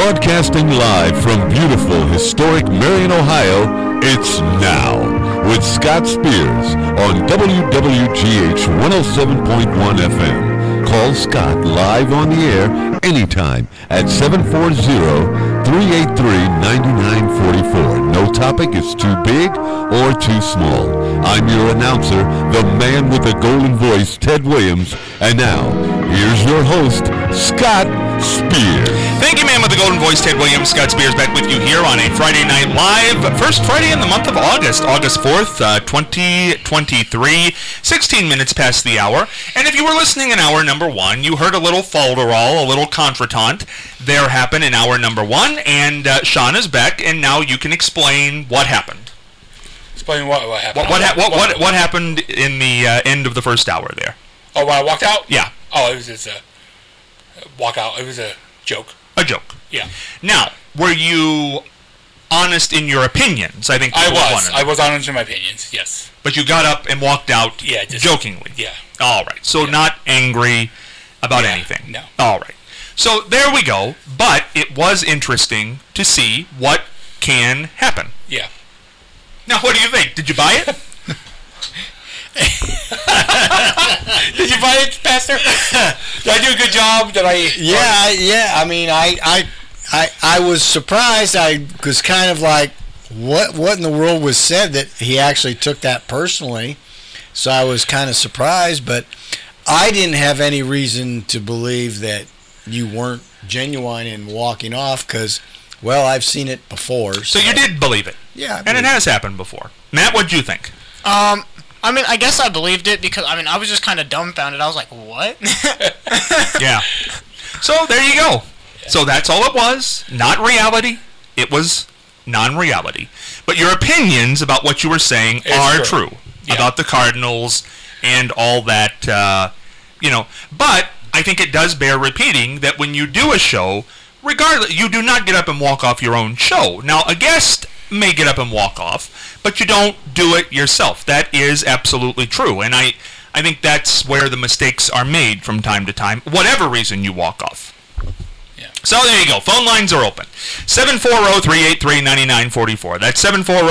Broadcasting live from beautiful, historic Marion, Ohio, it's Now with Scott Spears on WWGH 107.1 FM. Call Scott live on the air anytime at 740-383-9944. No topic is too big or too small. I'm your announcer, the man with the golden voice, Ted Williams. And now, here's your host, Scott Spears. Thank you, man with the golden voice, Ted Williams. Scott Spears back with you here on a Friday Night Live. First Friday in the month of August, August 4th, 2023. 16 minutes past the hour. And if you were listening in hour number one, you heard a little falderall, a little contretemps there happen in hour number one. And Sean is back, and now you can explain what happened. Explain what happened. What happened in the end of the first hour there? Oh, when I walked out? Yeah. Oh, it was just a walkout. It was a joke. A joke. Yeah. Now, were you honest in your opinions? I think I was honest in my opinions. Yes. But you got up and walked out. Yeah, just jokingly. Yeah. All right. So not angry about anything. No. All right. So there we go. But it was interesting to see what can happen. Yeah. Now, what do you think? Did you buy it? Did you buy it, Pastor? Did I do a good job? Did I? Yeah. I mean, I was surprised. I was kind of like, what in the world was said that he actually took that personally? So I was kind of surprised, but I didn't have any reason to believe that you weren't genuine in walking off because, well, I've seen it before. So you did believe it? Yeah. And it has happened before. Matt, what'd you think? I mean, I guess I believed it because, I mean, I was just kind of dumbfounded. I was like, what? Yeah. So there you go. So that's all it was. Not reality. It was non-reality. But your opinions about what you were saying are true. Yeah. About the Cardinals and all that, But I think it does bear repeating that when you do a show, regardless, you do not get up and walk off your own show. Now, a guest may get up and walk off, but you don't do it yourself. That is absolutely true. And I think that's where the mistakes are made from time to time, whatever reason you walk off. Yeah. So there you go. Phone lines are open. 740-383-9944. That's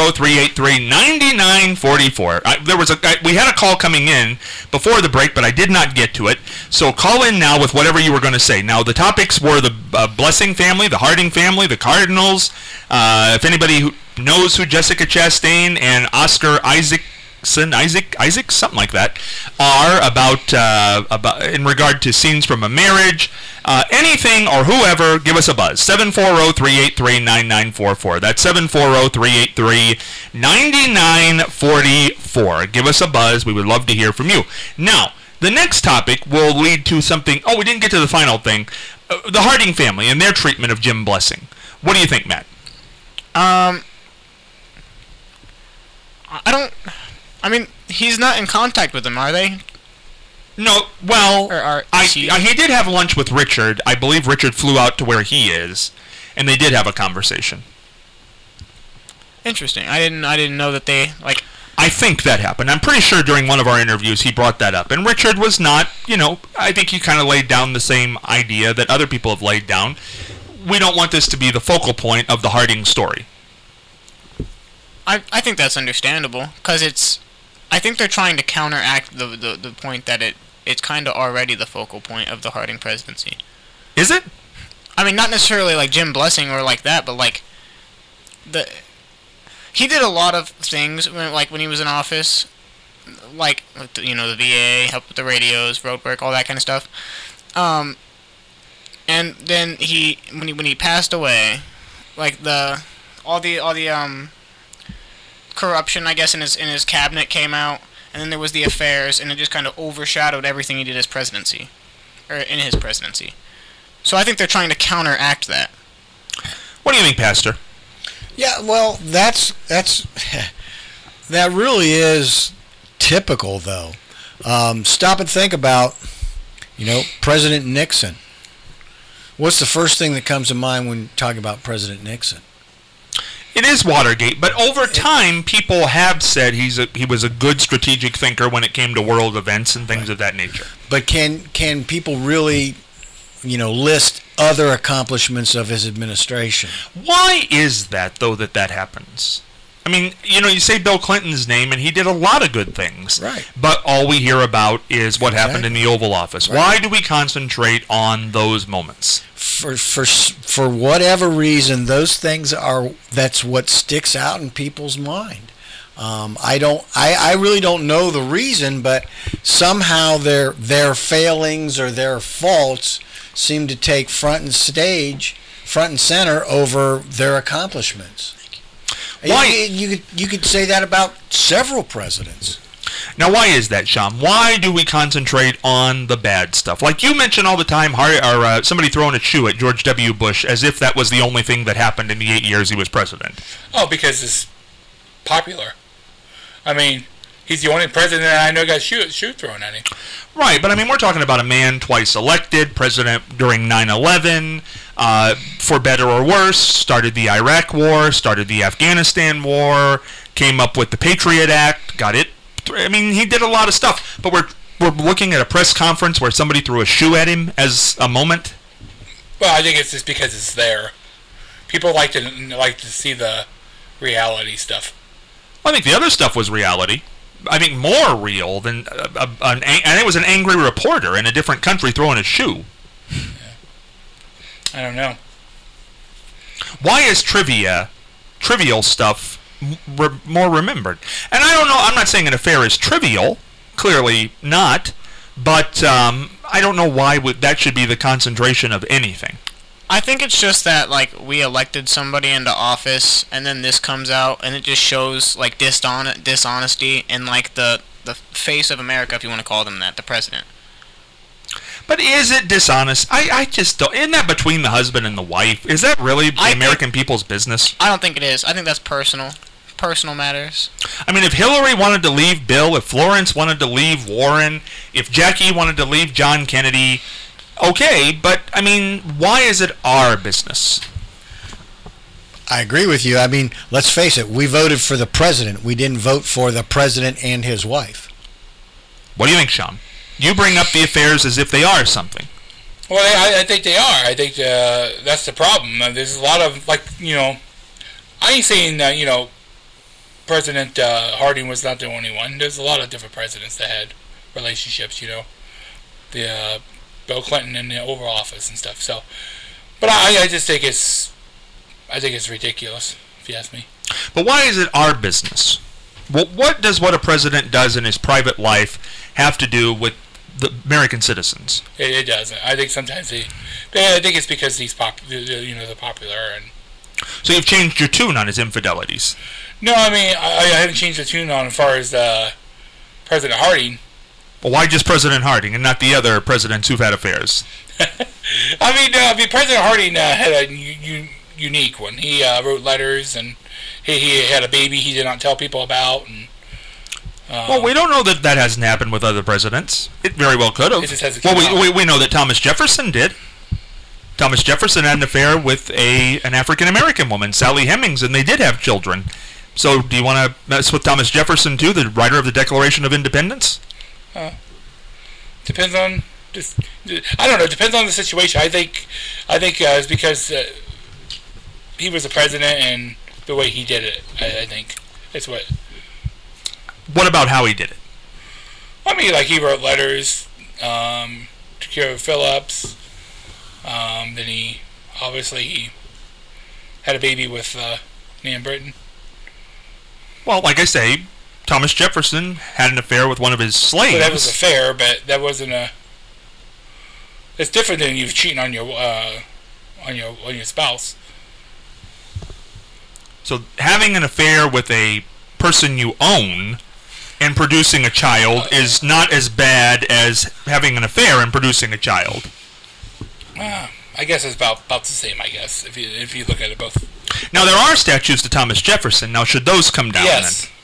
740-383-9944. We had a call coming in before the break, but I did not get to it. So call in now with whatever you were going to say. Now, the topics were the Blessing family, the Harding family, the Cardinals. If anybody who knows who Jessica Chastain and Oscar Isaac, something like that, are about in regard to scenes from a marriage, anything or whoever, give us a buzz. 740-383-9944. That's 740-383-9944. Give us a buzz. We would love to hear from you. Now, the next topic will lead to something. Oh, we didn't get to the final thing. The Harding family and their treatment of Jim Blessing. What do you think, Matt? I mean, he's not in contact with them, are they? No, well, he did have lunch with Richard. I believe Richard flew out to where he is, and they did have a conversation. Interesting. I didn't know that they, like... I think that happened. I'm pretty sure during one of our interviews he brought that up. And Richard was not, I think he kind of laid down the same idea that other people have laid down. We don't want this to be the focal point of the Harding story. I think that's understandable, because I think they're trying to counteract the point that it's kind of already the focal point of the Harding presidency. Is it? I mean, not necessarily like Jim Blessing or like that, but like he did a lot of things when he was in office, like the VA, helped with the radios, road work, all that kind of stuff. And then when he passed away, like all the corruption, I guess, in his cabinet came out, and then there was the affairs, and it just kind of overshadowed everything he did in his presidency. So I think they're trying to counteract that. What do you think, Pastor? Yeah, well, that really is typical, though. Stop and think about, President Nixon. What's the first thing that comes to mind when talking about President Nixon? It is Watergate, but over time, people have said he was a good strategic thinker when it came to world events and things of that nature. But can people really, list other accomplishments of his administration. Why is that, though, that happens? I mean, you say Bill Clinton's name, and he did a lot of good things. Right. But all we hear about is what happened in the Oval Office. Right. Why do we concentrate on those moments? For whatever reason, those things that's what sticks out in people's mind. I really don't know the reason, but somehow their failings or their faults seem to take front and center over their accomplishments. Why? You could say that about several presidents. Now, why is that, Sean? Why do we concentrate on the bad stuff? Like you mention all the time, somebody throwing a shoe at George W. Bush as if that was the only thing that happened in the 8 years he was president. Oh, because it's popular. I mean, he's the only president that I know got shoe thrown at him. Right, but I mean, we're talking about a man twice elected, president during 9/11, for better or worse, started the Iraq War, started the Afghanistan War, came up with the Patriot Act, got it. I mean, he did a lot of stuff, but we're looking at a press conference where somebody threw a shoe at him as a moment. Well, I think it's just because it's there. People like to see the reality stuff. Well, I think the other stuff was reality. I think more real than and it was an angry reporter in a different country throwing a shoe. Yeah. I don't know. Why is trivial stuff more remembered? And I don't know. I'm not saying an affair is trivial. Clearly not. But I don't know why that should be the concentration of anything. I think it's just that, like, we elected somebody into office, and then this comes out, and it just shows, like, dishonesty in, like, the face of America, if you want to call them that, the president. But is it dishonest? I just don't. Isn't that between the husband and the wife? Is that really the American people's business? I don't think it is. I think that's personal. Personal matters. I mean, if Hillary wanted to leave Bill, if Florence wanted to leave Warren, if Jackie wanted to leave John Kennedy, okay, but, I mean, why is it our business? I agree with you. I mean, let's face it, we voted for the president. We didn't vote for the president and his wife. What do you think, Sean? You bring up the affairs as if they are something. Well, I think they are. I think that's the problem. There's a lot of, like, I ain't saying that, President Harding was not the only one. There's a lot of different presidents that had relationships, the Bill Clinton in the Oval Office and stuff. So, but I just think it's ridiculous, if you ask me. But why is it our business? What does what a president does in his private life have to do with the American citizens? It doesn't. I think sometimes I think it's because they're popular and. So you've changed your tune on his infidelities. No, I mean I haven't changed the tune on as far as President Harding. Well, why just President Harding and not the other presidents who've had affairs? I mean, President Harding had a unique one. He wrote letters, and he had a baby he did not tell people about. And, well, we don't know that hasn't happened with other presidents. It very well could have. It just hasn't well, we know that Thomas Jefferson did. Thomas Jefferson had an affair with an African-American woman, Sally Hemings, and they did have children. So do you want to mess with Thomas Jefferson, too, the writer of the Declaration of Independence? Depends on I don't know. Depends on the situation. I think it's because he was the president and the way he did it. I think it's what. What about how he did it? I mean, like he wrote letters to Cure Phillips. Then he had a baby with Nan Britton. Well, like I say, Thomas Jefferson had an affair with one of his slaves. Well, that was an affair, but that wasn't a. It's different than you cheating on your spouse. So having an affair with a person you own and producing a child is not as bad as having an affair and producing a child. I guess it's about the same. I guess if you look at it both. Now there are statues to Thomas Jefferson. Now should those come down? Yes. Then?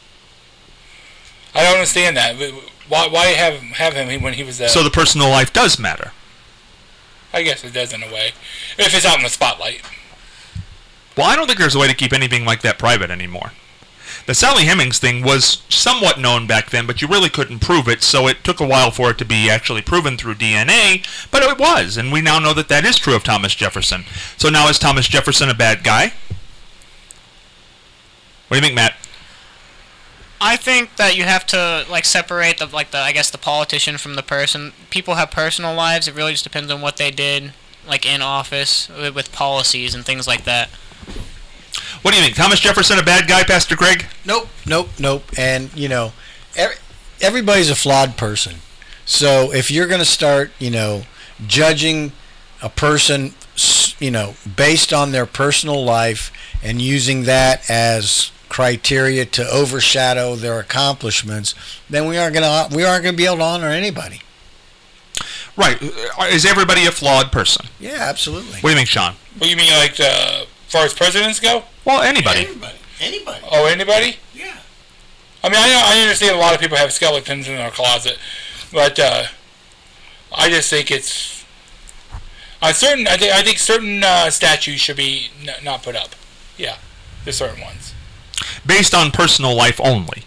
I don't understand that. Why have him when he was? So the personal life does matter. I guess it does in a way, if it's out in the spotlight. Well, I don't think there's a way to keep anything like that private anymore. The Sally Hemings thing was somewhat known back then, but you really couldn't prove it, so it took a while for it to be actually proven through DNA, but it was, and we now know that that is true of Thomas Jefferson. So now is Thomas Jefferson a bad guy? What do you think, Matt? I think that you have to separate the politician from the person. People have personal lives. It really just depends on what they did, in office with policies and things like that. What do you think? Thomas Jefferson a bad guy, Pastor Greg? Nope. And, everybody's a flawed person. So if you're going to start, judging a person, based on their personal life and using that as criteria to overshadow their accomplishments, then we aren't going to be able to honor anybody. Right. Is everybody a flawed person? Yeah, absolutely. What do you think, Sean? What do you mean, as far as presidents go? Well, anybody. Anybody. Oh, anybody? Yeah. I mean, I understand a lot of people have skeletons in their closet, but I just think it's I think certain statues should be not put up. Yeah, there's certain ones. Based on personal life only.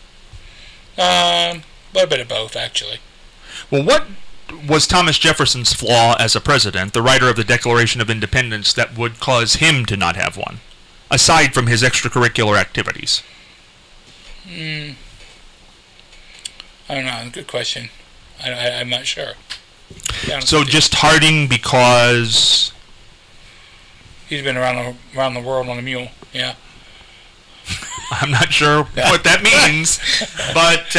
A little bit of both, actually. Well, what was Thomas Jefferson's flaw as a president, the writer of the Declaration of Independence, that would cause him to not have one, aside from his extracurricular activities? I don't know. Good question. I'm not sure. So just Harding because he's been around the world on a mule. Yeah. I'm not sure what that means, but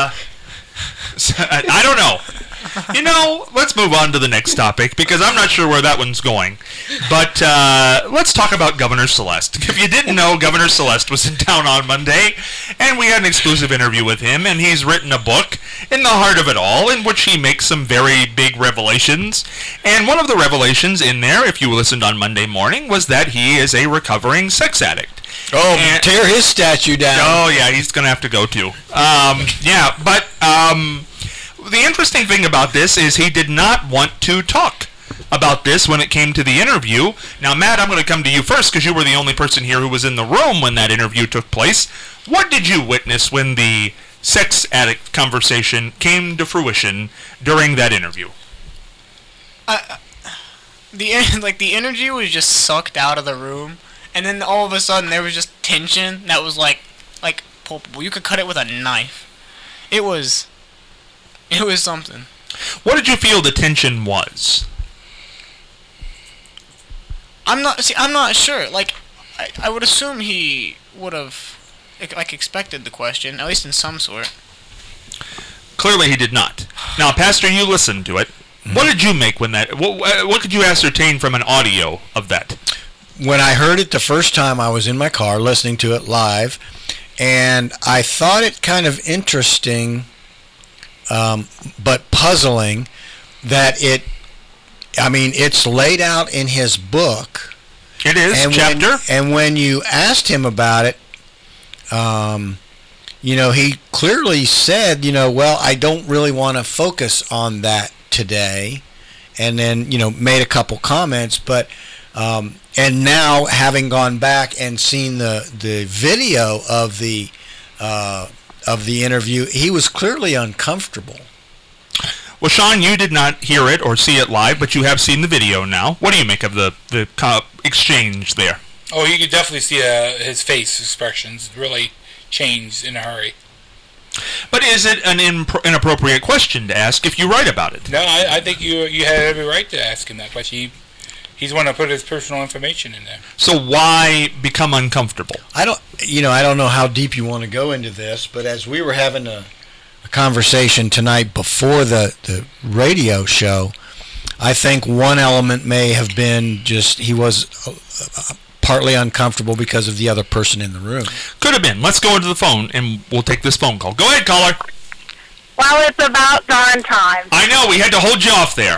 I don't know. Let's move on to the next topic, because I'm not sure where that one's going. But let's talk about Governor Celeste. If you didn't know, Governor Celeste was in town on Monday, and we had an exclusive interview with him, and he's written a book, In the Heart of It All, in which he makes some very big revelations. And one of the revelations in there, if you listened on Monday morning, was that he is a recovering sex addict. Oh, tear his statue down. Oh, yeah, he's going to have to go too. The interesting thing about this is he did not want to talk about this when it came to the interview. Now, Matt, I'm going to come to you first, because you were the only person here who was in the room when that interview took place. What did you witness when the sex addict conversation came to fruition during that interview? The energy was just sucked out of the room, and then all of a sudden there was just tension that was like palpable. You could cut it with a knife. It was something. What did you feel the tension was? I'm not sure. I would assume he would have expected the question, at least in some sort. Clearly he did not. Now, Pastor, you listened to it. Mm-hmm. What did you make when that... What could you ascertain from an audio of that? When I heard it the first time, I was in my car listening to it live, and I thought it kind of interesting, but puzzling, that it's laid out in his book. It is, chapter. And when you asked him about it, he clearly said, well, I don't really want to focus on that today, and then, made a couple comments, but, and now having gone back and seen the video of the interview, he was clearly uncomfortable. Well, Sean, you did not hear it or see it live, but you have seen the video now. What do you make of the exchange there? Oh, you could definitely see his face expressions really changed in a hurry. But is it an inappropriate question to ask if you write about it? No, I think you had every right to ask him that question. He's want to put his personal information in there. So why become uncomfortable? I don't know how deep you want to go into this, but as we were having a conversation tonight before the radio show, I think one element may have been just he was partly uncomfortable because of the other person in the room. Could have been. Let's go into the phone, and we'll take this phone call. Go ahead, caller. Well, it's about darn time. I know. We had to hold you off there.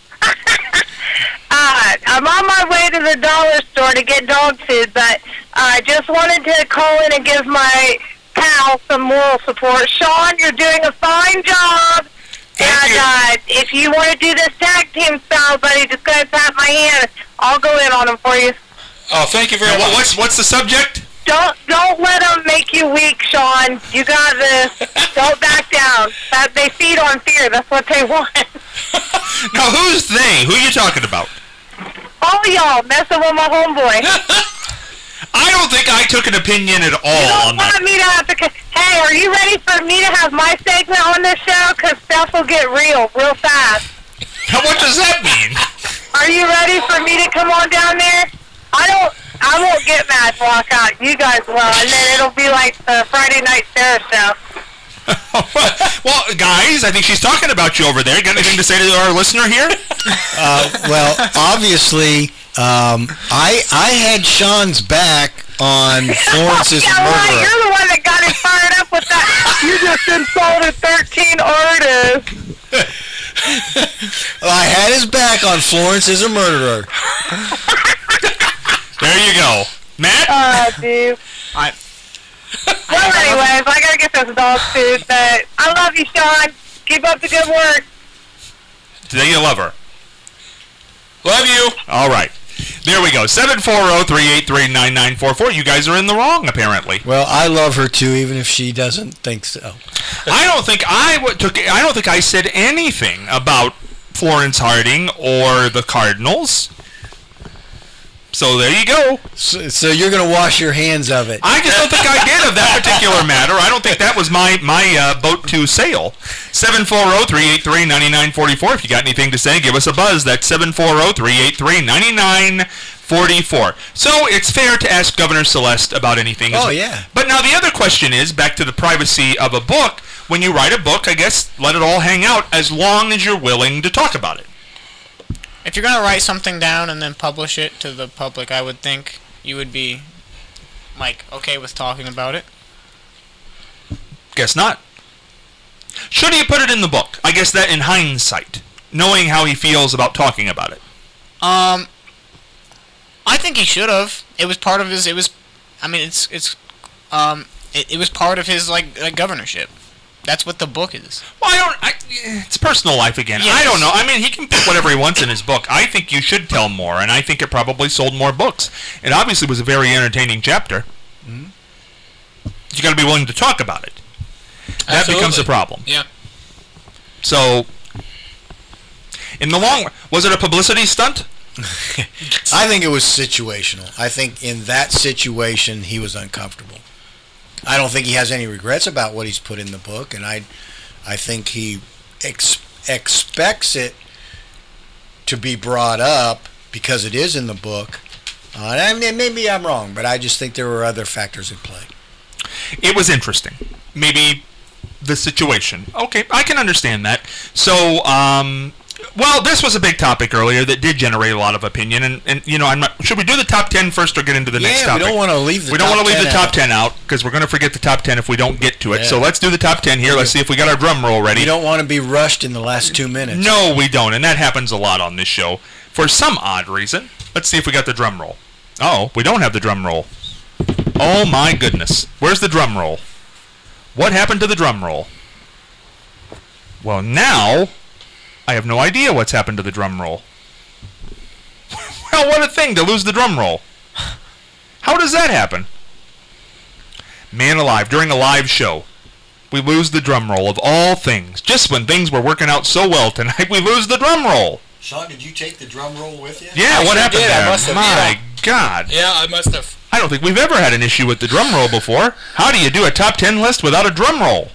I'm on my way to the dollar store to get dog food, but I just wanted to call in and give my pal some moral support. Sean, you're doing a fine job. Thank and if you want to do this tag team style, buddy, just go ahead and pat my hand. I'll go in on him for you. Oh, thank you very much. What's the subject? Don't let them make you weak, Sean. You got this. Don't back down. They feed on fear. That's what they want. Now, who's they? Who are you talking about? All y'all messing with my homeboy. I don't think I took an opinion at all You on don't want that. me to have to... Hey, are you ready for me to have my segment on this show? Because stuff will get real fast. Now, what does that mean? Are you ready for me to come on down there? I won't get mad and walk out. You guys will, and then it'll be like the Friday Night Sarah show. Well, guys, I think she's talking about you over there. Got anything to say to our listener here? Well, obviously, I had Sean's back on Florence's Yeah, right. murderer. You're the one that got him fired up with that. You just insulted 13 artists. I had his back on Florence is a murderer. There you go. Matt? Dude. Well, anyways, I gotta get this dog food, but I love you, Sean. Keep up the good work. Today you love her. Love you. All right. There we go. 740-383-9944. You guys are in the wrong, apparently. Well, I love her too, even if she doesn't think so. I don't think I said anything about Florence Harding or the Cardinals. So there you go. So you're going to wash your hands of it. I just don't think I did of that particular matter. I don't think that was my boat to sail. 740-383-9944. If you got anything to say, give us a buzz. That's 740-383-9944. So it's fair to ask Governor Celeste about anything. Oh, yeah. But now the other question is, back to the privacy of a book. When you write a book, I guess let it all hang out as long as you're willing to talk about it. If you're gonna write something down and then publish it to the public, I would think you would be, like, okay with talking about it. Guess not. Should he have put it in the book? I guess that in hindsight, knowing how he feels about talking about it. I think he should have. It was part of his. It was. I mean, it was part of his like governorship. That's what the book is. Well, it's personal life again. Yes. I don't know. I mean, he can put whatever he wants in his book. I think you should tell more, and I think it probably sold more books. It obviously was a very entertaining chapter. Mm-hmm. You got to be willing to talk about it. That Absolutely. becomes a problem. Yeah. So, in the long run, was it a publicity stunt? I think it was situational. I think in that situation, he was uncomfortable. I don't think he has any regrets about what he's put in the book, and I think he expects it to be brought up because it is in the book. And maybe I'm wrong, but I just think there were other factors in play. It was interesting. Maybe the situation. Okay, I can understand that. So, well, this was a big topic earlier that did generate a lot of opinion, and you know, should we do the top 10 first or get into the next topic? Yeah, we don't want to leave the top 10 out because we're going to forget the top 10 if we don't get to it. Yeah. So let's do the top 10 here. Let's see if we got our drum roll ready. We don't want to be rushed in the last 2 minutes. No, we don't, and that happens a lot on this show for some odd reason. Let's see if we got the drum roll. Oh, we don't have the drum roll. Oh my goodness. Where's the drum roll? What happened to the drum roll? Well, now I have no idea what's happened to the drum roll. Well, what a thing to lose the drum roll. How does that happen? Man alive, during a live show, we lose the drum roll of all things. Just when things were working out so well tonight, we lose the drum roll. Sean, did you take the drum roll with you? Yeah, I what sure happened did. I there? must have, My God. Yeah, I must have. I don't think we've ever had an issue with the drum roll before. How do you do a top 10 list without a drum roll?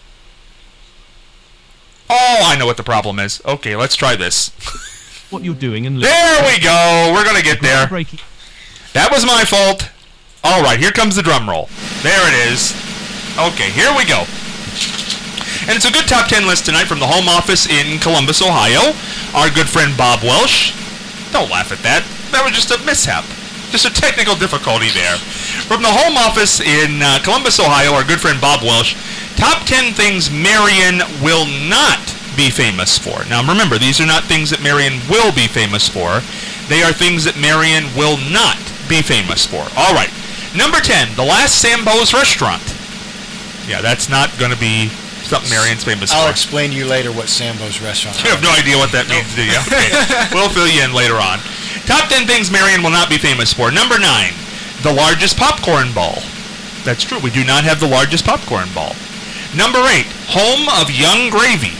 Oh, I know what the problem is. Okay, let's try this. What you're doing and There we go. We're going to get there. breaking. That was my fault. All right, here comes the drum roll. There it is. Okay, here we go. And it's a good top 10 list tonight from the home office in Columbus, Ohio. Our good friend Bob Welsh. Don't laugh at that. That was just a mishap. Just a technical difficulty there. From the home office in Columbus, Ohio, our good friend Bob Welsh. Top 10 things Marion will not be famous for. Now remember, these are not things that Marion will be famous for. They are things that Marion will not be famous for. All right. Number 10, the last Sambo's restaurant. Yeah, that's not going to be something Marion's famous I'll for. explain to you later what Sambo's restaurant is. You have no idea what that means, do you? Okay. We'll fill you in later on. Top 10 things Marion will not be famous for. Number 9, the largest popcorn ball. That's true. We do not have the largest popcorn ball. Number 8, home of Young Gravy.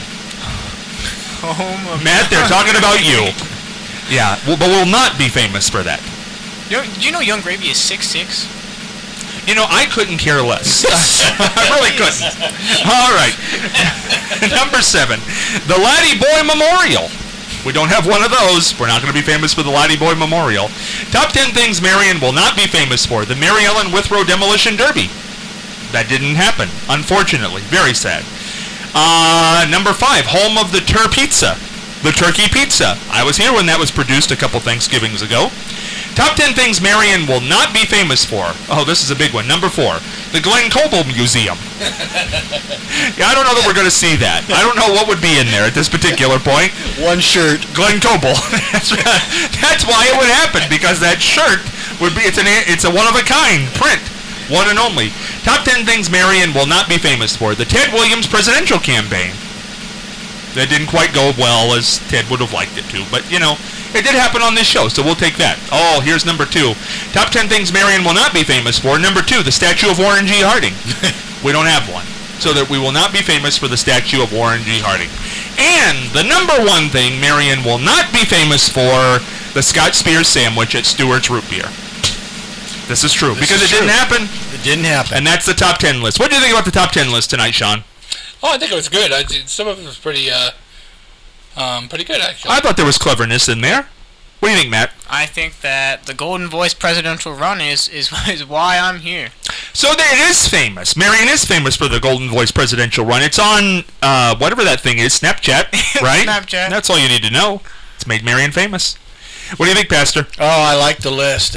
Matt, they're talking about you. Yeah, but we'll not be famous for that. Do you know Young Gravy is 6'6"? You know, I couldn't care less. I really couldn't. All right. Number 7, the Laddie Boy Memorial. We don't have one of those. We're not going to be famous for the Laddie Boy Memorial. Top 10 things Marion will not be famous for. The Mary Ellen Withrow Demolition Derby. That didn't happen, unfortunately. Very sad. Number 5, home of the Pizza. The Turkey Pizza. I was here when that was produced a couple Thanksgivings ago. Top 10 things Marion will not be famous for. Oh, this is a big one. Number 4, the Glenn Coble Museum. Yeah, I don't know that we're going to see that. I don't know what would be in there at this particular point. One shirt. Glenn Coble. That's why it would happen, because that shirt would be, it's a one-of-a-kind print. One and only. Top 10 things Marion will not be famous for. The Ted Williams presidential campaign. That didn't quite go well as Ted would have liked it to, but, you know, it did happen on this show, so we'll take that. Oh, here's number 2. Top 10 things Marion will not be famous for. Number 2, the statue of Warren G. Harding. We don't have one. So that we will not be famous for the statue of Warren G. Harding. And the number 1 thing Marion will not be famous for, the Scott Spears sandwich at Stewart's Root Beer. This is true, because it didn't happen. It didn't happen. And that's the top 10 list. What do you think about the top 10 list tonight, Sean? Oh, I think it was good. Some of it was pretty good, actually. I thought there was cleverness in there. What do you think, Matt? I think that the Golden Voice presidential run is why I'm here. So it is famous. Marion is famous for the Golden Voice presidential run. It's on whatever that thing is, Snapchat, right? Snapchat. That's all you need to know. It's made Marion famous. What do you think, Pastor? Oh, I like the list.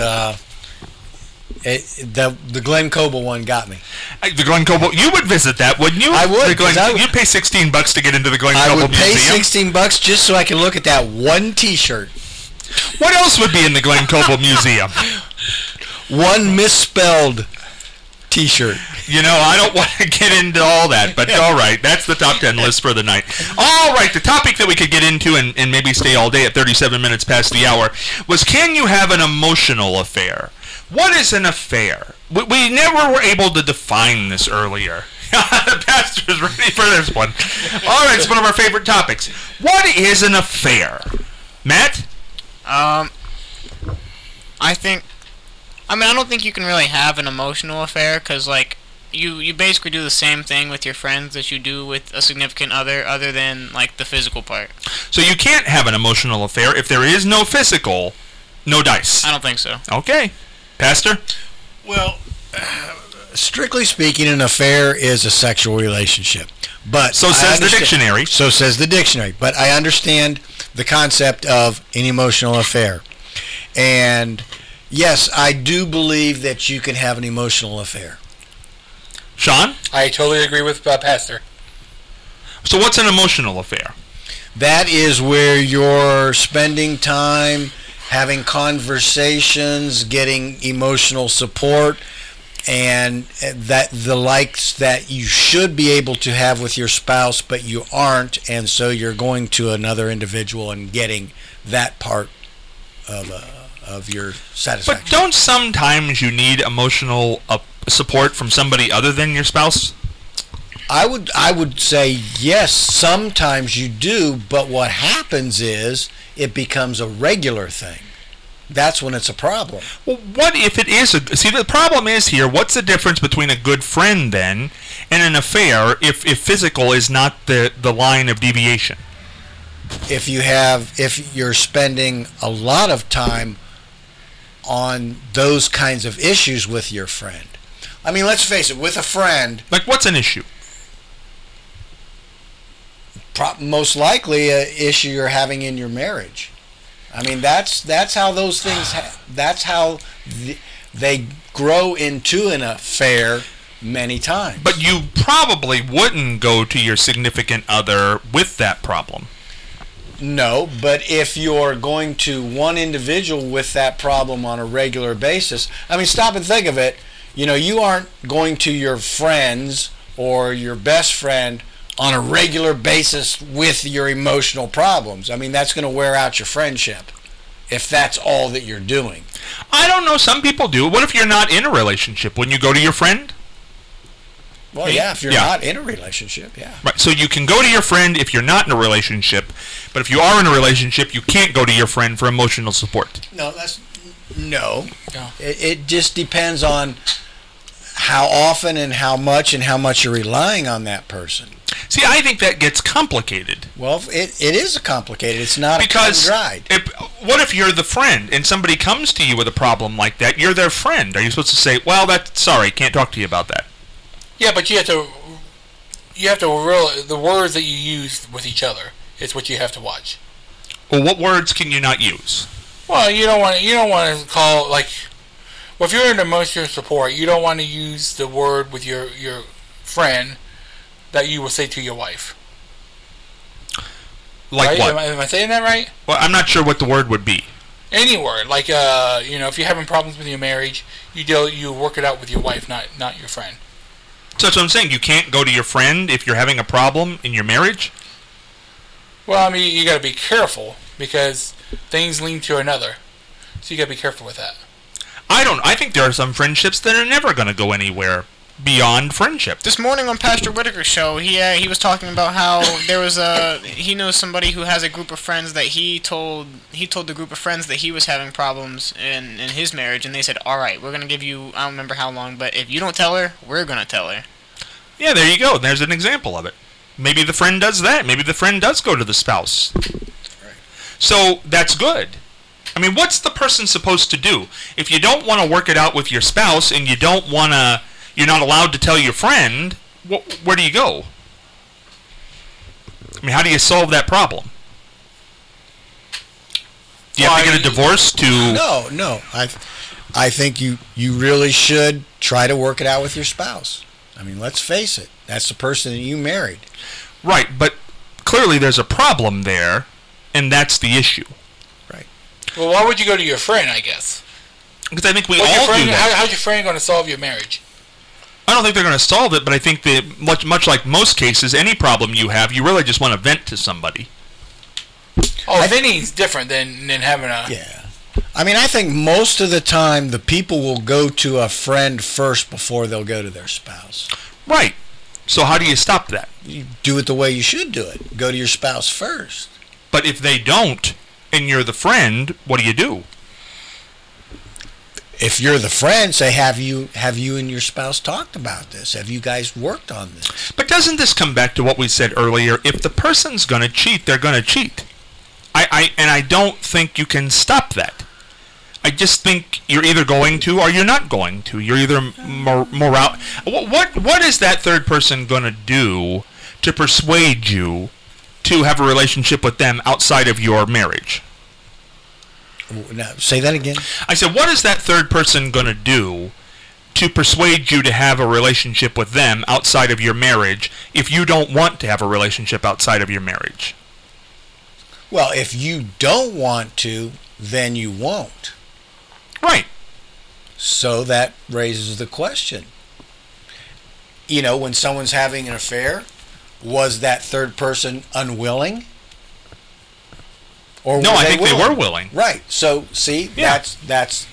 The Glenn Coble one got me. The Glenn Coble, you would visit that, wouldn't you? I would. You'd pay $16 to get into the Glenn Coble Museum. I would pay $16 just so I can look at that one T-shirt. What else would be in the Glenn Coble Museum? One misspelled T-shirt. You know, I don't want to get into all that, but all right, that's the top 10 list for the night. All right, the topic that we could get into and maybe stay all day at 37 minutes past the hour was, can you have an emotional affair? What is an affair? We never were able to define this earlier. The pastor's ready for this one. All right, it's one of our favorite topics. What is an affair? Matt? I don't think you can really have an emotional affair, because, like, you basically do the same thing with your friends that you do with a significant other than, like, the physical part. So you can't have an emotional affair if there is no physical, no dice. I don't think so. Okay. Pastor? Well, strictly speaking, an affair is a sexual relationship. But so says the dictionary. So says the dictionary. But I understand the concept of an emotional affair. And yes, I do believe that you can have an emotional affair. Sean? I totally agree with Pastor. So what's an emotional affair? That is where you're spending time, having conversations, getting emotional support, and that the likes that you should be able to have with your spouse, but you aren't, and so you're going to another individual and getting that part of your satisfaction. But don't sometimes you need emotional support from somebody other than your spouse? I would say yes, sometimes you do, but what happens is it becomes a regular thing. That's when it's a problem. Well, what if it is see, the problem is here, what's the difference between a good friend then and an affair if physical is not the line of deviation? If you're spending a lot of time on those kinds of issues with your friend. I mean, let's face it, with a friend... Like, what's an issue? Most likely an issue you're having in your marriage. I mean, that's how those things... that's how they grow into an affair many times. But you probably wouldn't go to your significant other with that problem. No, but if you're going to one individual with that problem on a regular basis... I mean, stop and think of it. You know, you aren't going to your friends or your best friend on a regular basis with your emotional problems. I mean, that's going to wear out your friendship. if that's all that you're doing. I don't know. Some people do. What if you're not in a relationship? Wouldn't you go to your friend? Well, yeah, if you're not in a relationship, yeah. Right. So you can go to your friend if you're not in a relationship, but if you are in a relationship, you can't go to your friend for emotional support. No. It just depends on how often and how much you're relying on that person. See, I think that gets complicated. Well, it is complicated. It's not because a cut and dried. What if you're the friend and somebody comes to you with a problem like that? You're their friend. Are you supposed to say, "Well, sorry, can't talk to you about that"? Yeah, but you have to realize the words that you use with each other is what you have to watch. Well, what words can you not use? Well, you don't want to call well, if you're in emotional support, you don't want to use the word with your friend that you will say to your wife. Like right? what? Am I saying that right? Well, I'm not sure what the word would be. Any word, if you're having problems with your marriage, you work it out with your wife, not your friend. So that's what I'm saying. You can't go to your friend if you're having a problem in your marriage? Well, I mean, you got to be careful because things lead to another. So you got to be careful with that. I think there are some friendships that are never going to go anywhere beyond friendship. This morning on Pastor Whitaker's show, he was talking about how he knows somebody who has a group of friends that he told the group of friends that he was having problems in his marriage, and they said, "All right, we're going to give you, I don't remember how long, but if you don't tell her, we're going to tell her." Yeah, there you go. There's an example of it. Maybe the friend does that. Maybe the friend does go to the spouse. Right. So that's good. I mean, what's the person supposed to do? If you don't want to work it out with your spouse and you're not allowed to tell your friend, where do you go? I mean, how do you solve that problem? Do you have to get a divorce to... No. I think you really should try to work it out with your spouse. I mean, let's face it. That's the person that you married. Right, but clearly there's a problem there, and that's the issue. Right. Well, why would you go to your friend, I guess? Because I think we all do that. How's your friend going to solve your marriage? I don't think they're going to solve it, but I think that much like most cases, any problem you have, you really just want to vent to somebody. Oh, venting's different than having a... Yeah. I mean, I think most of the time the people will go to a friend first before they'll go to their spouse. Right. So how do you stop that? You do it the way you should do it. Go to your spouse first. But if they don't, and you're the friend, what do you do? If you're the friend, say, have you and your spouse talked about this? Have you guys worked on this? But doesn't this come back to what we said earlier? If the person's going to cheat, they're going to cheat. I don't think you can stop that. I just think you're either going to or you're not going to. You're either moral. What is that third person going to do to persuade you to have a relationship with them outside of your marriage? Now, say that again. I said, what is that third person going to do to persuade you to have a relationship with them outside of your marriage if you don't want to have a relationship outside of your marriage? Well, if you don't want to, then you won't. Right. So that raises the question. When someone's having an affair, was that third person unwilling? Or no, I think they were willing. Right. So, see, yeah. that's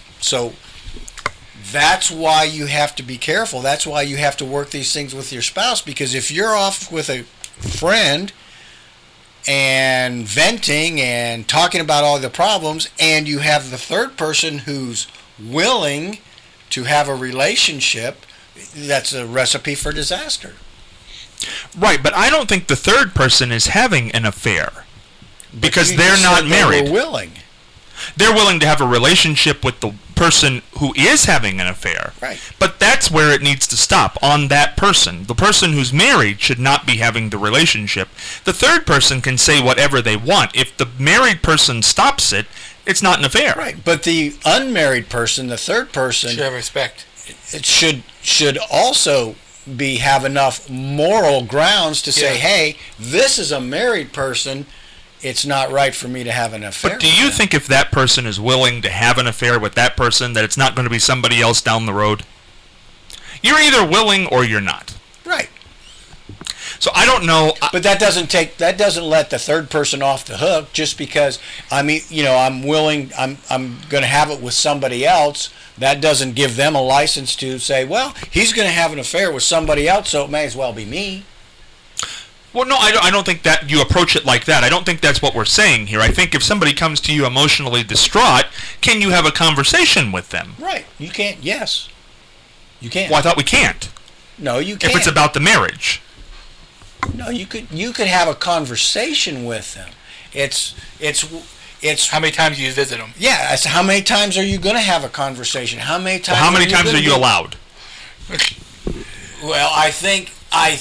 why you have to be careful. That's why you have to work these things with your spouse, because if you're off with a friend and venting and talking about all the problems, and you have the third person who's willing to have a relationship, that's a recipe for disaster. Right, but I don't think the third person is having an affair because they're not married. They're willing. They're willing to have a relationship with the person who is having an affair. Right. But that's where it needs to stop, on that person. The person who's married should not be having the relationship. The third person can say whatever they want. If the married person stops it, it's not an affair. Right. But the unmarried person, the third person, should have respect. It should also have enough moral grounds to say, hey, this is a married person. It's not right for me to have an affair. But do you think if that person is willing to have an affair with that person, that it's not going to be somebody else down the road? You're either willing or you're not. Right. So I don't know. But that doesn't let the third person off the hook just because I'm going to have it with somebody else. That doesn't give them a license to say, well, he's going to have an affair with somebody else, so it may as well be me. Well, no, I don't think that you approach it like that. I don't think that's what we're saying here. I think if somebody comes to you emotionally distraught, can you have a conversation with them? Right. You can't. Yes. You can't. Well, I thought we can't. No, you can't. If it's about the marriage. No, you could have a conversation with them. It's how many times do you visit them? Yeah, it's how many times are you going to have a conversation? How many times? Well, how many times are you allowed? Well, I think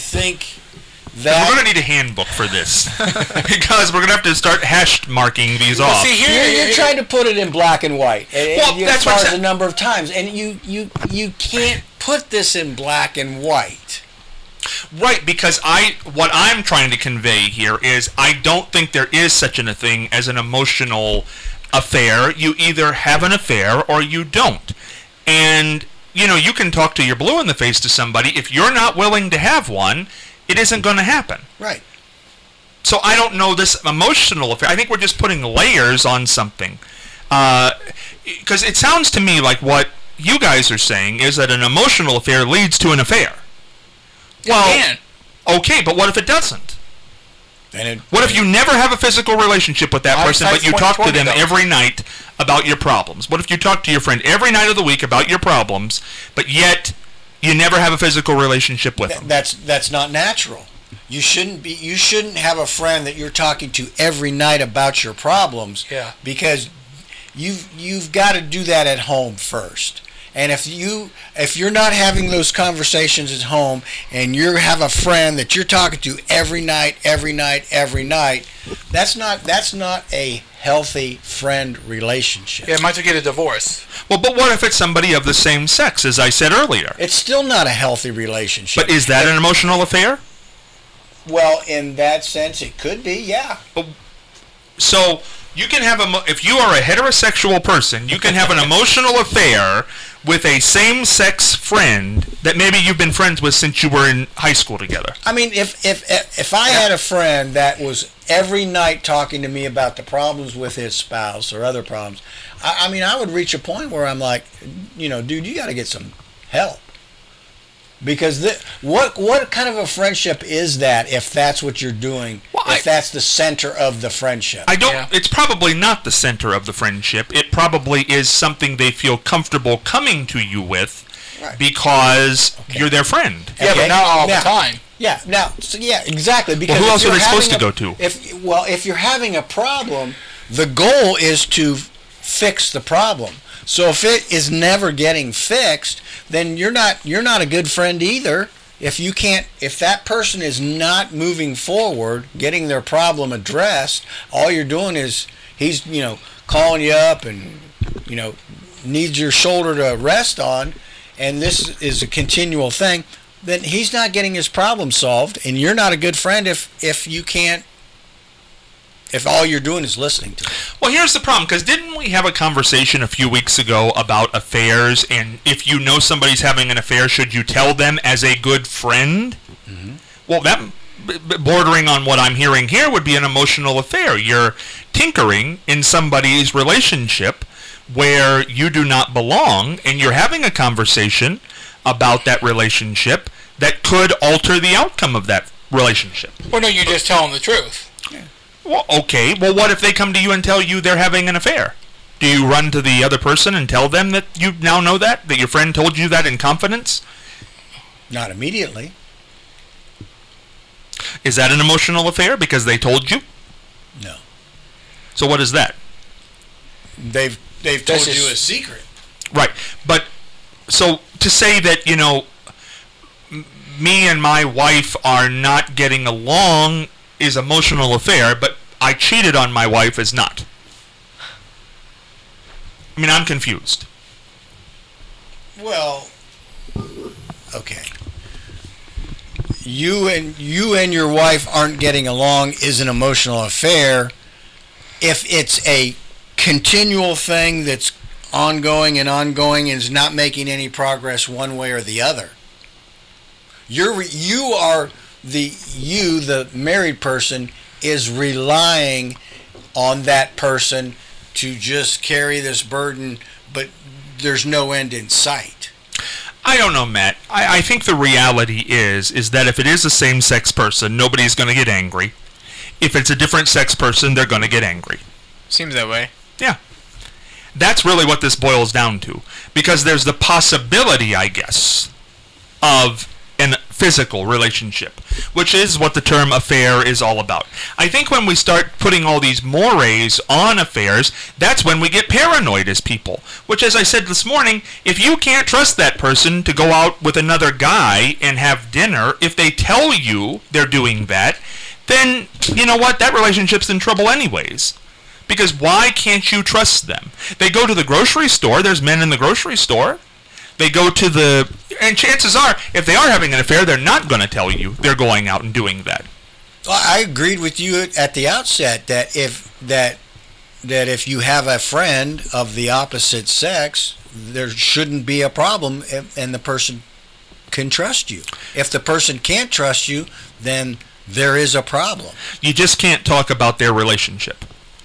that we're going to need a handbook for this because we're going to have to start hash marking these off. See, you're trying to put it in black and white. Well, as far as the number of times, and you can't put this in black and white. Right, because what I'm trying to convey here is I don't think there is such a thing as an emotional affair. You either have an affair or you don't. And, you can talk to your blue in the face to somebody. If you're not willing to have one, it isn't going to happen. Right. So I don't know this emotional affair. I think we're just putting layers on something. Because it sounds to me like what you guys are saying is that an emotional affair leads to an affair. Well, okay, but what if it doesn't? What if you never have a physical relationship with that person, but you talk to them every night about your problems? What if you talk to your friend every night of the week about your problems, but yet you never have a physical relationship with them? That's not natural. You shouldn't have a friend that you're talking to every night about your problems. Yeah. Because you've got to do that at home first. And if you're not having those conversations at home, and you have a friend that you're talking to every night, that's not a healthy friend relationship. Yeah, it might as well get a divorce. Well, but what if it's somebody of the same sex, as I said earlier? It's still not a healthy relationship. But is that an emotional affair? Well, in that sense, it could be, yeah. So you can have if you are a heterosexual person, you can have an emotional affair with a same-sex friend that maybe you've been friends with since you were in high school together. I mean, if I had a friend that was every night talking to me about the problems with his spouse or other problems, I would reach a point where I'm like, dude, you got to get some help. Because what kind of a friendship is that if that's what you're doing? Well, if that's the center of the friendship? It's probably not the center of the friendship. It probably is something they feel comfortable coming to you with, right, because you're their friend. Yeah, but not all the time. Yeah, exactly. Because who else are they supposed to go to? If you're having a problem, the goal is to fix the problem. So if it is never getting fixed, then you're not a good friend either. If that person is not moving forward, getting their problem addressed, all you're doing is he's calling you up and needs your shoulder to rest on, and this is a continual thing, then he's not getting his problem solved, and you're not a good friend if all you're doing is listening to it. Well, here's the problem, because didn't we have a conversation a few weeks ago about affairs, and if you know somebody's having an affair, should you tell them as a good friend? Mm-hmm. Well, that bordering on what I'm hearing here would be an emotional affair. You're tinkering in somebody's relationship where you do not belong, and you're having a conversation about that relationship that could alter the outcome of that relationship. Well, no, you just tell them the truth. Well, okay. Well, what if they come to you and tell you they're having an affair? Do you run to the other person and tell them that you now know that your friend told you that in confidence? Not immediately. Is that an emotional affair because they told you? No. So what is that? They've told you a secret. Right. But so to say that, me and my wife are not getting along is emotional affair, but I cheated on my wife is not. I mean, I'm confused. Well, okay. You and your wife aren't getting along is an emotional affair if it's a continual thing that's ongoing and is not making any progress one way or the other. You are the married person, is relying on that person to just carry this burden, but there's no end in sight. I don't know, Matt. I think the reality is that if it is a same-sex person, nobody's going to get angry. If it's a different sex person, they're going to get angry. Seems that way. Yeah. That's really what this boils down to. Because there's the possibility, I guess, of a physical relationship, which is what the term affair is all about. I think when we start putting all these mores on affairs, that's when we get paranoid as people. Which, as I said this morning, if you can't trust that person to go out with another guy and have dinner, if they tell you they're doing that, then, you know what, that relationship's in trouble anyways. Because why can't you trust them? They go to the grocery store, there's men in the grocery store. They go to and chances are, if they are having an affair, they're not going to tell you they're going out and doing that. Well, I agreed with you at the outset that if you have a friend of the opposite sex, there shouldn't be a problem, and the person can trust you. If the person can't trust you, then there is a problem. You just can't talk about their relationship.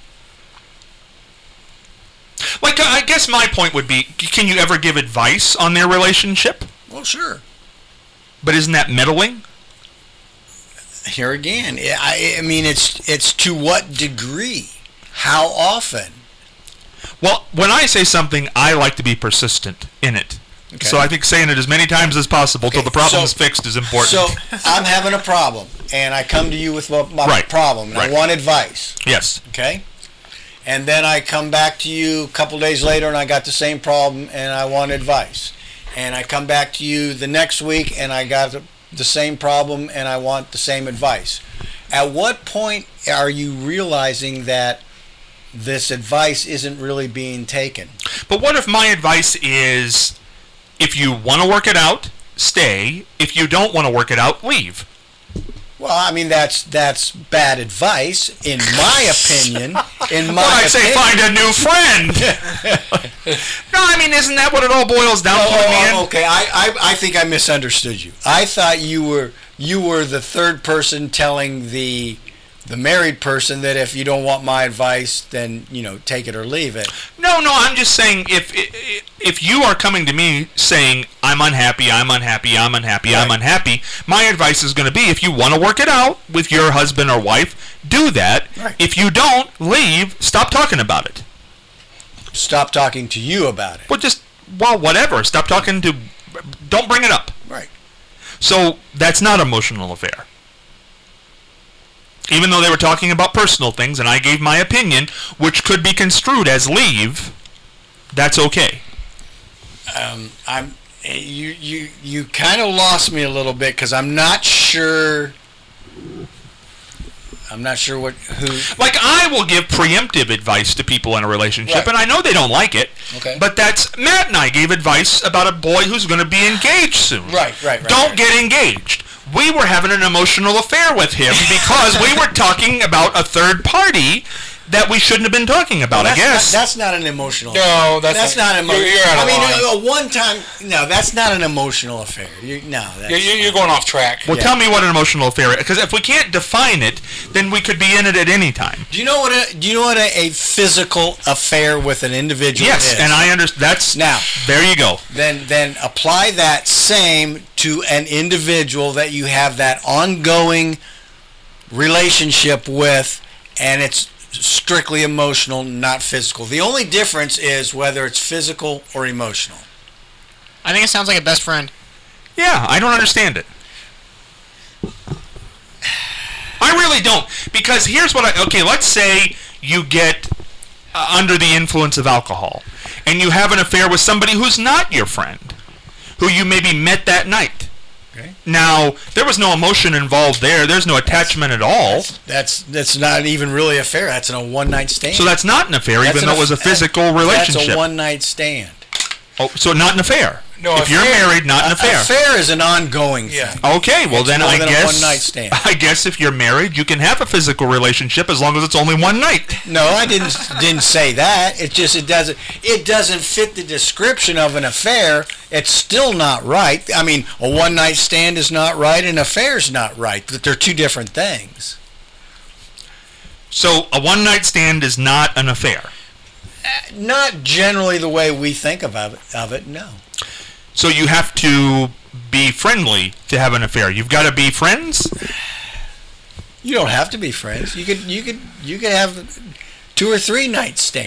Like, I guess my point would be, can you ever give advice on their relationship? Well, sure. But isn't that meddling? Here again, I mean, it's to what degree? How often? Well, when I say something, I like to be persistent in it. Okay. So I think saying it as many times as possible till the problem is fixed is important. So I'm having a problem, and I come to you with my problem, and I want advice. Yes. Okay? And then I come back to you a couple days later, and I got the same problem, and I want advice. And I come back to you the next week, and I got the same problem, and I want the same advice. At what point are you realizing that this advice isn't really being taken? But what if my advice is, if you want to work it out, stay. If you don't want to work it out, leave. Well, I mean, that's bad advice, in my opinion. I'd say find a new friend. No, I mean, isn't that what it all boils down to in the end? Okay, I think I misunderstood you. I thought you were the third person telling the married person that if you don't want my advice, then, take it or leave it. No, I'm just saying if you are coming to me saying, I'm unhappy, right. My advice is going to be, if you want to work it out with your husband or wife, do that. Right. If you don't, leave, stop talking about it. Stop talking to you about it. Whatever. Stop talking to, don't bring it up. Right. So that's not an emotional affair. Even though they were talking about personal things and I gave my opinion, which could be construed as leave, that's okay. You kind of lost me a little bit because I'm not sure who. Like, I will give preemptive advice to people in a relationship, right. And I know they don't like it. Okay. But Matt and I gave advice about a boy who's going to be engaged soon. Right. Don't get engaged. We were having an emotional affair with him because we were talking about a third party that we shouldn't have been talking about, I guess. That's not an emotional affair. No, that's not emotional. You're out of line. One time, no, that's not an emotional affair. You're going off track. Well, tell me what an emotional affair is, because if we can't define it, then we could be in it at any time. Do you know what a physical affair with an individual is? Yes, and I understand. There you go. Then apply that same to an individual that you have that ongoing relationship with, and it's strictly emotional, not physical. The only difference is whether it's physical or emotional. I think it sounds like a best friend. Yeah, I don't understand it. I really don't. Because here's what let's say you get under the influence of alcohol, and you have an affair with somebody who's not your friend, who you maybe met that night. Okay. Now, there was no emotion involved there. There's no attachment at all. That's not even really an affair. That's a one-night stand. So that's not an affair, even though it was a physical relationship. That's a one-night stand. Oh, so not an affair. No, if you're affair- married, not an affair. Affair is an ongoing Yeah. thing. Okay, well It's then more I than a guess one-night stand. I guess if you're married, you can have a physical relationship as long as it's only one night. No, I didn't say that. It just it doesn't fit the description of an affair. It's still not right. I mean, a one night stand is not right, and an affair is not right. But they're two different things. So a one night stand is not an affair. Not generally the way we think of it. No. So you have to be friendly to have an affair. You've got to be friends. You don't have to be friends. You could have 2 or 3 night stand.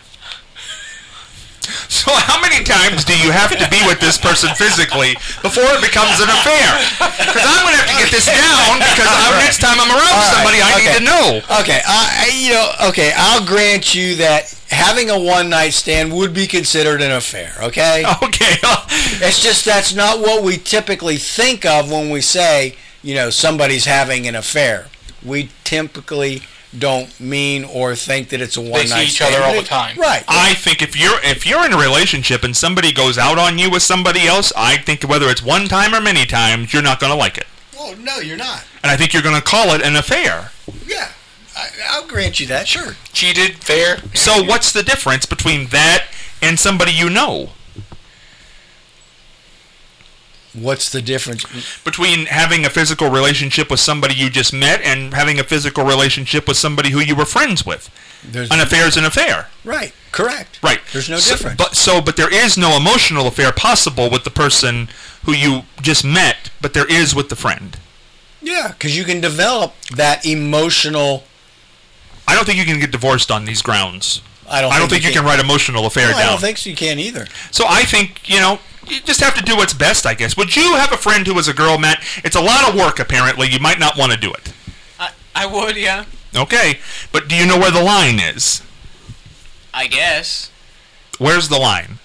So how many times do you have to be with this person physically before it becomes an affair? Because I'm going to have to get this down because next time I'm around somebody, I need to know. Okay, I'll grant you that having a one night stand would be considered an affair. Okay. Okay. It's just that's not what we typically think of when we say, somebody's having an affair. We typically don't mean or think that it's a one night stand. They see each other all the time. Right. I think if you're in a relationship and somebody goes out on you with somebody else, I think whether it's one time or many times, you're not going to like it. Well, no, you're not. And I think you're going to call it an affair. Yeah, I'll grant you that. Sure. Cheated, fair. So what's the difference between that and somebody you know? What's the difference? Between having a physical relationship with somebody you just met and having a physical relationship with somebody who you were friends with. An affair is an affair. Right. Correct. Right. There's no difference. But there is no emotional affair possible with the person who you just met, but there is with the friend. Yeah, because you can develop that emotional. I don't think you can get divorced on these grounds. I don't think you can write emotional affair down. I don't think so. You can either. So I think, you just have to do what's best, I guess. Would you have a friend who was a girl, Matt? It's a lot of work, apparently. You might not want to do it. I would, yeah. Okay, but do you know where the line is? I guess. Where's the line?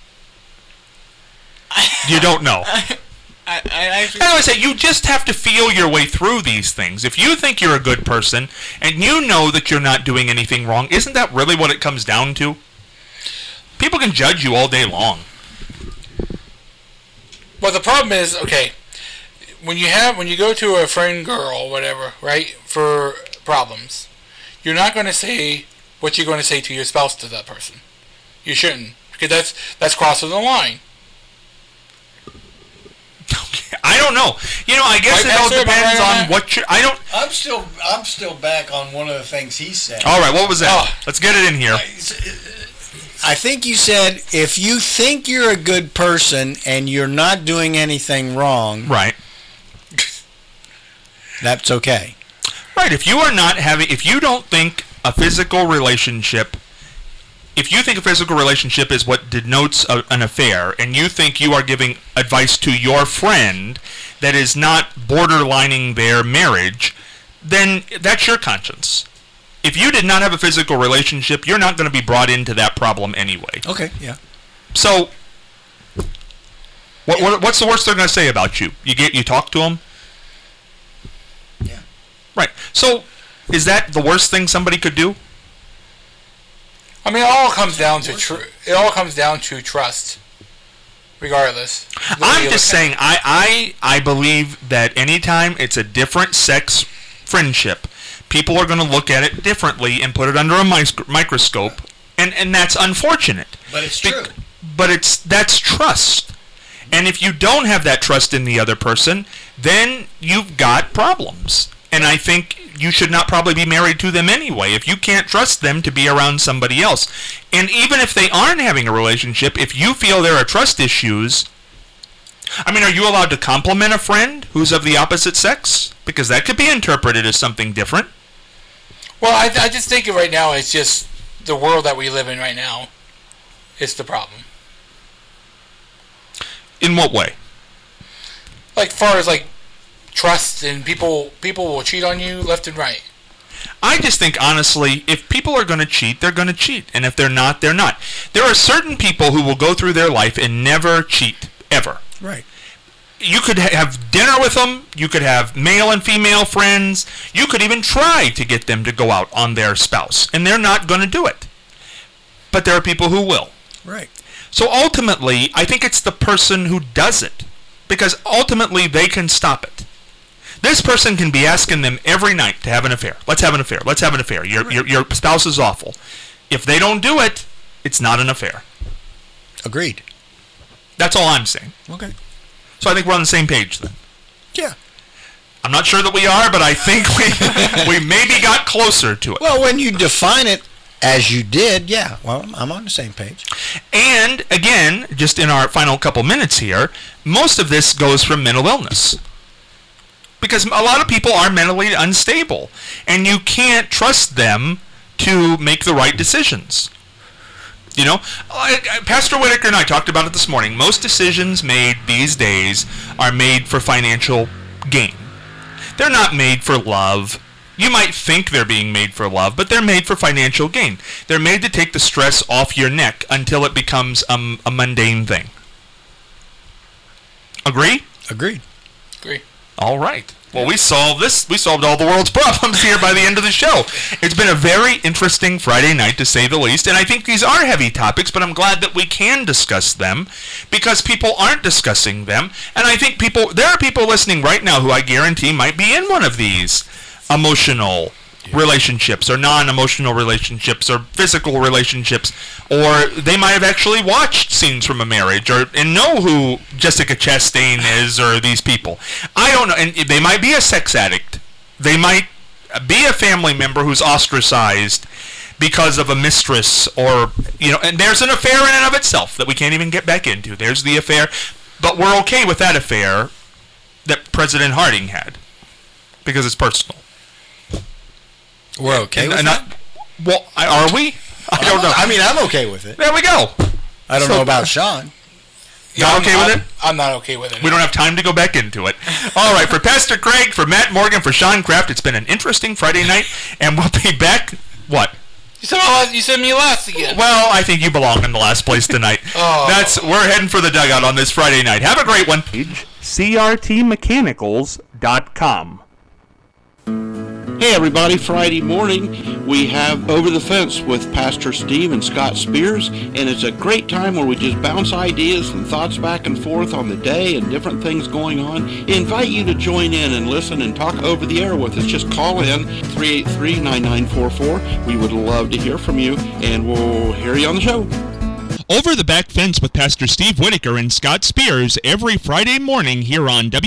You don't know. I actually... I would say you just have to feel your way through these things. If you think you're a good person and you know that you're not doing anything wrong, isn't that really what it comes down to? People can judge you all day long. Well, the problem is, okay, when you go to a friend girl, whatever, right, for problems, you're not going to say what you're going to say to your spouse to that person. You shouldn't, because that's crossing the line. I don't know. I guess it all depends on what you're... I'm still back on one of the things he said. All right, what was that? Let's get it in here. I think you said if you think you're a good person and you're not doing anything wrong, right, that's okay. Right. If you don't think a physical relationship, if you think a physical relationship is what denotes an affair, and you think you are giving advice to your friend that is not borderlining their marriage, then that's your conscience. If you did not have a physical relationship, you're not going to be brought into that problem anyway. Okay, yeah. So, what's the worst they're going to say about you? You talk to them? Yeah. Right. So, is that the worst thing somebody could do? I mean, it all comes down to trust, regardless. I'm just saying, I believe that anytime it's a different sex friendship, people are going to look at it differently and put it under a microscope, and that's unfortunate. But it's true. But that's trust. And if you don't have that trust in the other person, then you've got problems. And I think you should not probably be married to them anyway if you can't trust them to be around somebody else. And even if they aren't having a relationship, if you feel there are trust issues, I mean, are you allowed to compliment a friend who's of the opposite sex? Because that could be interpreted as something different. Well, I just think right now it's just the world that we live in right now is the problem. In what way? Like, far as, like, trust, and people will cheat on you left and right. I just think, honestly, if people are going to cheat, they're going to cheat. And if they're not, they're not. There are certain people who will go through their life and never cheat, ever. Right. You could have dinner with them. You could have male and female friends. You could even try to get them to go out on their spouse. And they're not going to do it. But there are people who will. Right. So ultimately, I think it's the person who does it, because ultimately they can stop it. This person can be asking them every night to have an affair. Let's have an affair. Let's have an affair. Your spouse is awful. If they don't do it, it's not an affair. Agreed. That's all I'm saying. Okay. So I think we're on the same page then. Yeah. I'm not sure that we are, but I think we maybe got closer to it. Well, when you define it as you did, yeah, well, I'm on the same page. And, again, just in our final couple minutes here, most of this goes from mental illness. Because a lot of people are mentally unstable, and you can't trust them to make the right decisions. You know, Pastor Whitaker and I talked about it this morning. Most decisions made these days are made for financial gain. They're not made for love. You might think they're being made for love, but they're made for financial gain. They're made to take the stress off your neck until it becomes a mundane thing. Agree? Agreed. Agree. All right. Well, we solved this. We solved all the world's problems here by the end of the show. It's been a very interesting Friday night, to say the least, and I think these are heavy topics, but I'm glad that we can discuss them because people aren't discussing them, and I think there are people listening right now who I guarantee might be in one of these emotional relationships or non-emotional relationships or physical relationships, or they might have actually watched scenes from a marriage and know who Jessica Chastain is or these people. I don't know, and they might be a sex addict. They might be a family member who's ostracized because of a mistress, or, you know, and there's an affair in and of itself that we can't even get back into. There's the affair, but we're okay with that affair that President Harding had because it's personal. We're okay with that? Well, are we? I don't know. I mean, I'm okay with it. There we go. I don't know about Sean. Not okay with it? I'm not okay with it. We don't have time to go back into it. All right, for Pastor Craig, for Matt Morgan, for Sean Kraft, it's been an interesting Friday night, and we'll be back. What? You said me last again. Well, I think you belong in the last place tonight. We're heading for the dugout on this Friday night. Have a great one. CRTmechanicals.com. Hey everybody, Friday morning we have Over the Fence with Pastor Steve and Scott Spears, and it's a great time where we just bounce ideas and thoughts back and forth on the day and different things going on. I invite you to join in and listen and talk over the air with us. Just call in 383-9944. We would love to hear from you, and we'll hear you on the show. Over the Back Fence with Pastor Steve Whitaker and Scott Spears every Friday morning here on